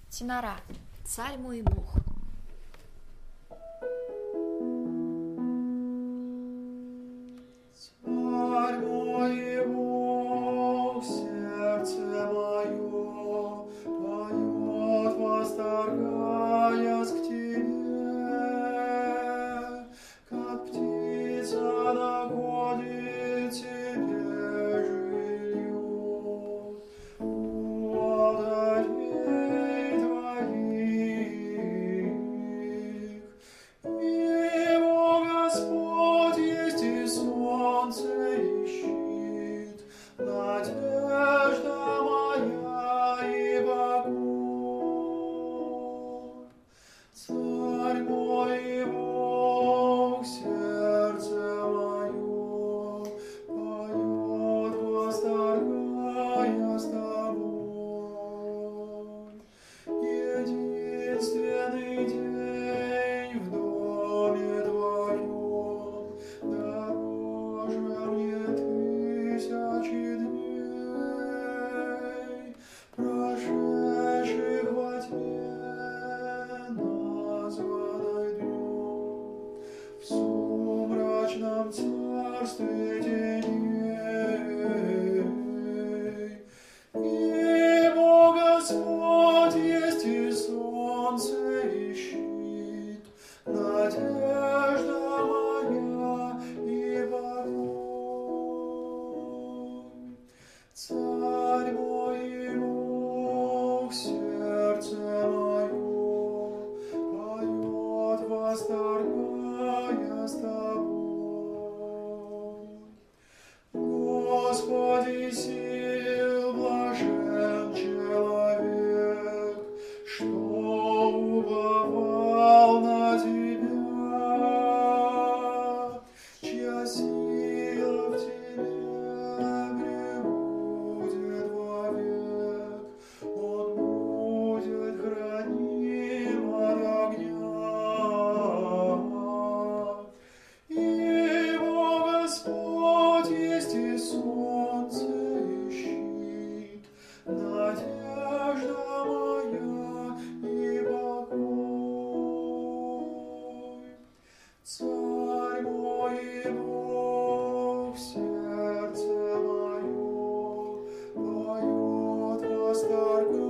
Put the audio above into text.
Тенора. Царь мой Бог. Царь мой Бог, сердце мое поет, восторгаясь к тебе, как птица находит себе жилье у алтарей твоих. Его Господь есть и солнце, и щит, надежда моя и покой. Царь мой и Бог, сердце мое поет, восторгая с тобой. Единственный день в доме твоем дороже мне тысячи дней, прошедших во тьме названной днем, в сумрачном царстве теней. Его Господь есть и солнце, и щит, надежда моя и покой. Царь мой и Бог, сердце мое поет, восторгая с тобой. Господи сил, блажен человек, что уповал на Тебя, чья сила в Тебе пребудет вовек, он будет храним от огня. Его Господь есть и солнце, и щит, надежда моя и покой. Царь мой и Бог, сердце мое поет, восторгая